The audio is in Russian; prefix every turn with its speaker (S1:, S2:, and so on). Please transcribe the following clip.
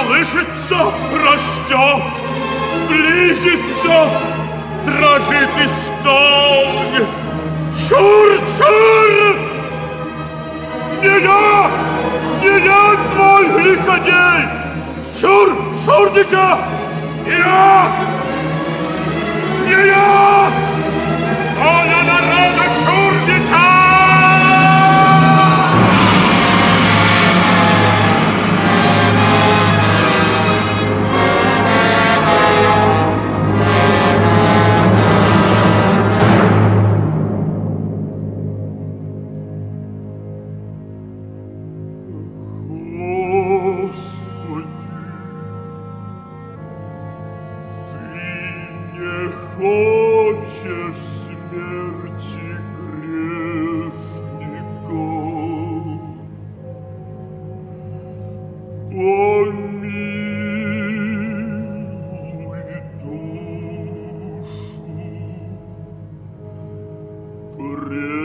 S1: колышется, растет, близится, дрожит и стонет. Чур-чур! Не я твой лиходей! Чур, дитя! Не я! Воля народа, чур, дитя! Хочешь смерти грешников, помилуй душу.